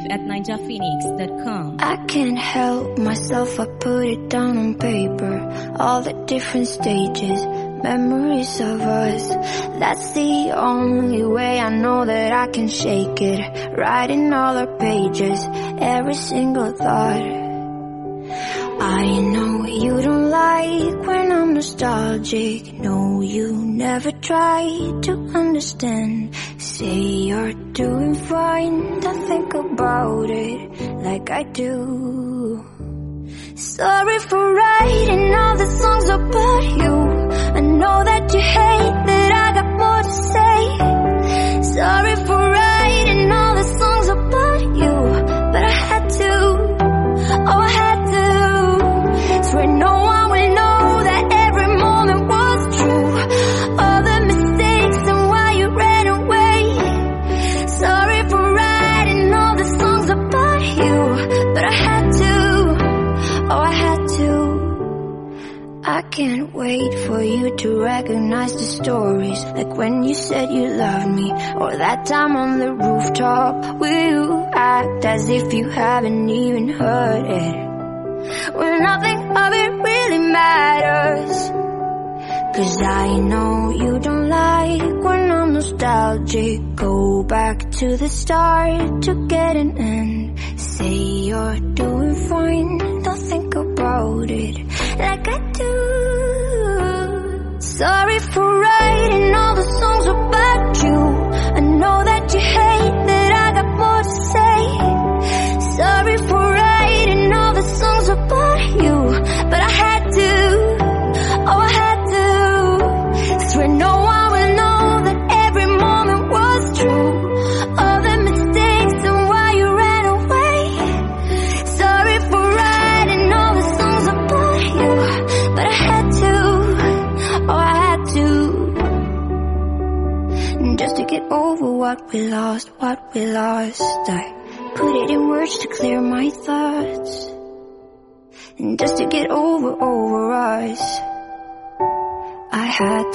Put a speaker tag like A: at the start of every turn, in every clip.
A: at ninjaphoenix.com.
B: I can't help myself, I put it down on paper. All the different stages, memories of us. That's the only way I know that I can shake it. Writing all our pages, every single thought. I know you don't like when I'm nostalgic. No, you never try to understand. Say you're doing fine, don't think about it like I do. Sorry for writing all the songs about you. I know that you hate that I got more to say. Sorry for writing all the songs about you, but I had to, oh I had to. Swear no one will know that every moment was true. All the mistakes and why you ran away. Sorry for writing all the songs about you, but I had to, oh I had to. I can't wait for you to recognize the stories, like when you said you loved me, or that time on the rooftop where you act as if you haven't even heard it, when nothing of it really matters. Cause I know you don't like when I'm nostalgic. Go back to the start to get an end. Say you're doing fine, don't think about it like I do. Sorry for writing all the songs about you. I know that you hate that I got more to say. Sorry for writing all the songs about you, but I had to, oh I had to. Swear no one will know that every moment was true. All the mistakes and why you ran away. Sorry for writing all the songs about you, but I had to, oh I had to. Just to get over what we lost, I put it in words to clear my thoughts. And just to get over us, I had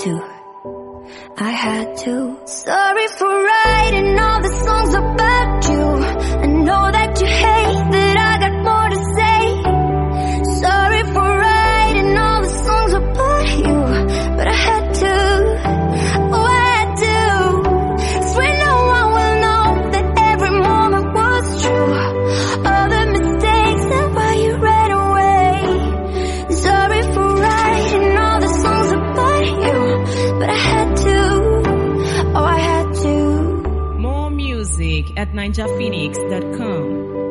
B: to. Sorry for writing all the songs about you. I know that you hate that I got more to say. Sorry for writing all the songs about you, but I had to, oh I had to. Swear no one will know that every moment was true. All the mistakes and why you ran away. Sorry for writing all the songs about you, but I had to, oh I had to.
A: More music at ninjaphoenix.com.